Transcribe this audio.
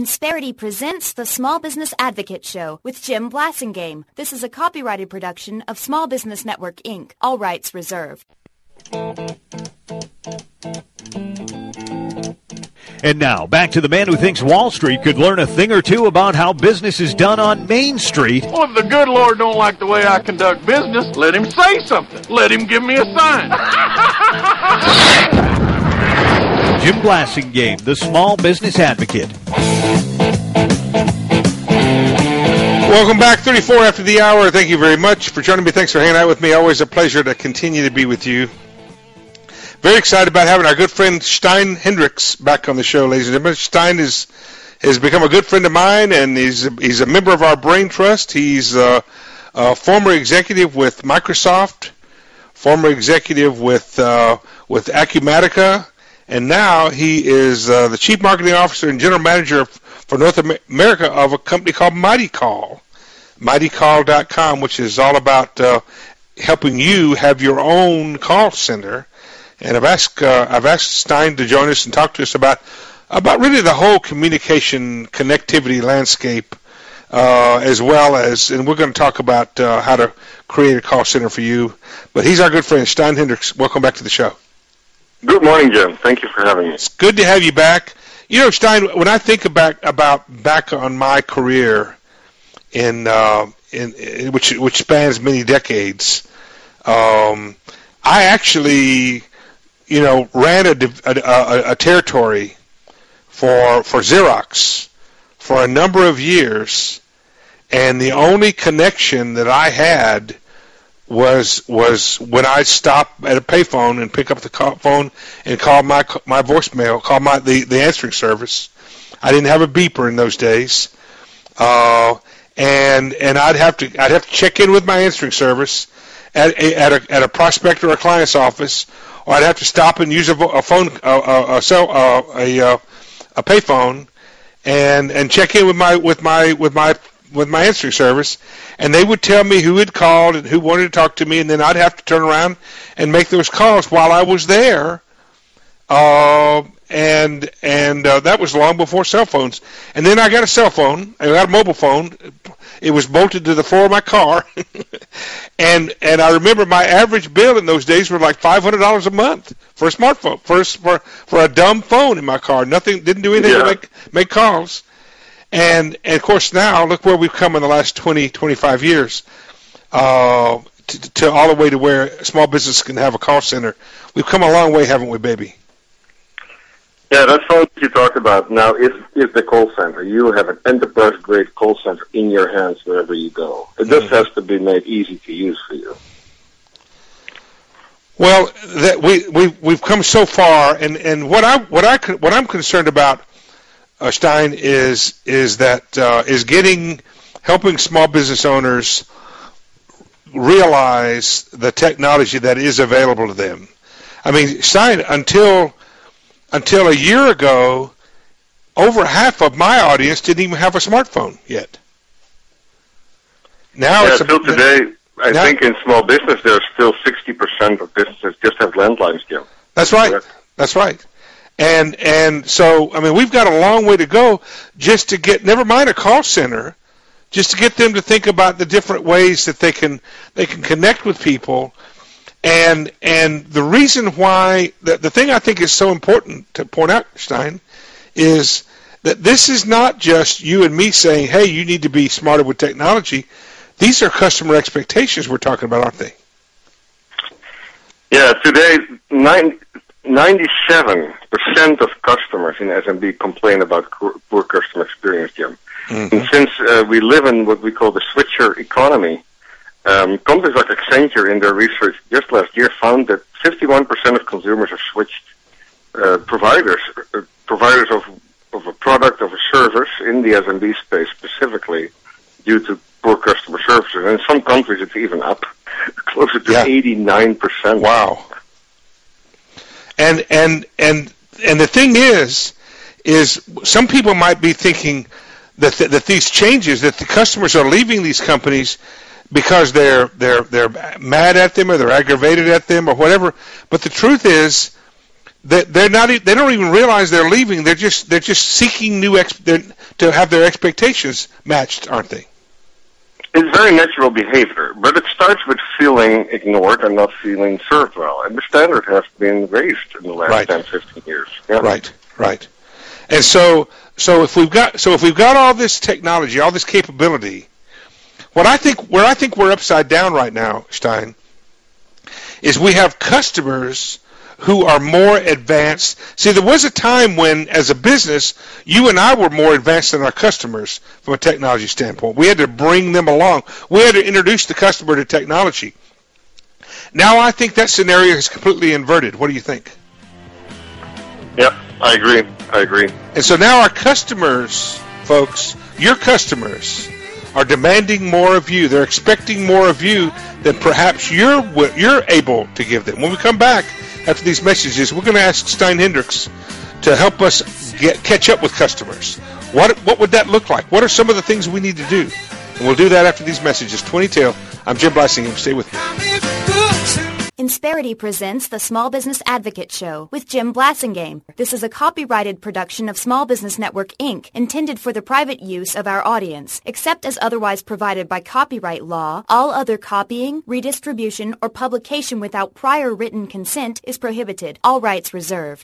Insperity presents the Small Business Advocate Show with Jim Blasingame. This is a copyrighted production of Small Business Network, Inc. All rights reserved. And now, back to the man who thinks Wall Street could learn a thing or two about how business is done on Main Street. Well, if the good Lord don't like the way I conduct business, let him say something. Let him give me a sign. Jim Blasingame, the Small Business Advocate. Welcome back, 34 after the hour. Thank you very much for joining me. Thanks for hanging out with me. Always a pleasure to continue to be with you. Very excited about having our good friend Stein Hendricks back on the show, ladies and gentlemen. Stein has become a good friend of mine, and he's a member of our Brain Trust. He's a former executive with Microsoft, former executive with Acumatica, and now he is the Chief Marketing Officer and General Manager for North America of a company called Mighty Call, mightycall.com, which is all about helping you have your own call center. And I've asked Stein to join us and talk to us about really the whole communication connectivity landscape, as well as, and we're going to talk about how to create a call center for you. But he's our good friend, Stein Hendricks. Welcome back to the show. Good morning, Jim. Thank you for having me. It's good to have you back. You know, Stein, when I think about back on my career in which spans many decades, I actually, ran a territory for Xerox for a number of years, and the only connection that I had was when I stop at a payphone and pick up the phone and call my voicemail, call the answering service. I didn't have a beeper in those days, and I'd have to check in with my answering service at a prospect or a client's office, or I'd have to stop and use a payphone and check in with my answering service, and they would tell me who had called and who wanted to talk to me, and then I'd have to turn around and make those calls while I was there. And that was long before cell phones. And then I got a cell phone. I got a mobile phone. It was bolted to the floor of my car. and I remember my average bill in those days were like $500 a month for a smartphone, for a dumb phone in my car. Didn't do anything to make calls. And of course now, look where we've come in the last 20, 25 years, to all the way to where small business can have a call center. We've come a long way, haven't we, baby? Yeah, that's what you talked about. Now, if the call center, you have an enterprise-grade call center in your hands wherever you go. It just has to be made easy to use for you. Well, we've come so far, and what I'm concerned about, Stein, is helping small business owners realize the technology that is available to them. I mean, Stein, until a year ago, over half of my audience didn't even have a smartphone yet. Now till today, I think in small business there's still 60% of businesses just have landlines, Jim. That's right. That's right. And so, I mean, we've got a long way to go just to get, never mind a call center, just to get them to think about the different ways that they can connect with people. And the reason why, the thing I think is so important to point out, Stein, is that this is not just you and me saying, hey, you need to be smarter with technology. These are customer expectations we're talking about, aren't they? Yeah, today, 97% of customers in SMB complain about poor customer experience, Jim. Mm-hmm. And since we live in what we call the switcher economy, companies like Accenture in their research just last year found that 51% of consumers have switched providers of a product, of a service in the SMB space specifically due to poor customer services. And in some countries it's even up closer to 89%. Wow. And the thing is some people might be thinking that these changes, that the customers are leaving these companies because they're mad at them or they're aggravated at them or whatever. But the truth is They're not. They don't even realize they're leaving. They're just seeking to have their expectations matched, aren't they? It's very natural behavior, but it starts with feeling ignored and not feeling served well. And the standard has been raised in the last 10, 15 years. Yeah. Right. And so if we've got all this technology, all this capability, where I think we're upside down right now, Stein, is we have customers who are more advanced. See, there was a time when, as a business, you and I were more advanced than our customers from a technology standpoint. We had to bring them along. We had to introduce the customer to technology. Now I think that scenario is completely inverted. What do you think? Yep, I agree. And so now our customers, folks, your customers, are demanding more of you. They're expecting more of you than perhaps you're able to give them. When we come back after these messages, we're going to ask Stein Hendricks to help us catch up with customers. What would that look like? What are some of the things we need to do? And we'll do that after these messages. 20 Tail, I'm Jim Blasingame. Stay with me. Insperity presents the Small Business Advocate Show with Jim Blasingame. This is a copyrighted production of Small Business Network, Inc., intended for the private use of our audience. Except as otherwise provided by copyright law, all other copying, redistribution, or publication without prior written consent is prohibited. All rights reserved.